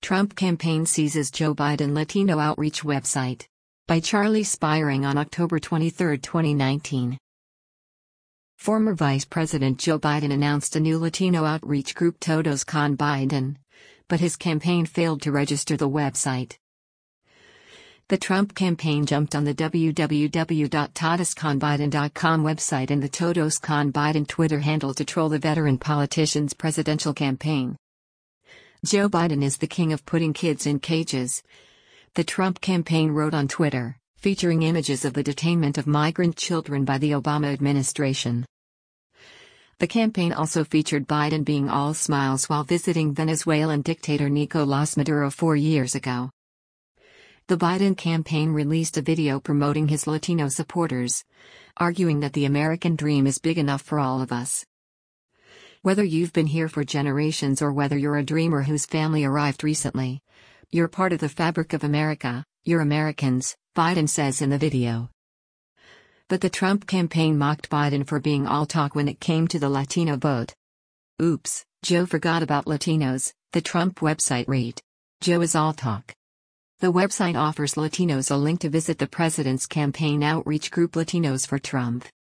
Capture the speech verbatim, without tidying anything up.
Trump campaign seizes Joe Biden Latino outreach website. By Charlie Spiring on October twenty-third, twenty nineteen. Former Vice President Joe Biden announced a new Latino outreach group, Todos con Biden, but his campaign failed to register the website. The Trump campaign jumped on the w w w dot todos con biden dot com website and the Todos con Biden Twitter handle to troll the veteran politician's presidential campaign. Joe Biden is the king of putting kids in cages, the Trump campaign wrote on Twitter, featuring images of the detainment of migrant children by the Obama administration. The campaign also featured Biden being all smiles while visiting Venezuelan dictator Nicolás Maduro four years ago. The Biden campaign released a video promoting his Latino supporters, arguing that the American dream is big enough for all of us. Whether you've been here for generations or whether you're a dreamer whose family arrived recently, you're part of the fabric of America, you're Americans, Biden says in the video. But the Trump campaign mocked Biden for being all talk when it came to the Latino vote. Oops, Joe forgot about Latinos, the Trump website read. Joe is all talk. The website offers Latinos a link to visit the president's campaign outreach group Latinos for Trump.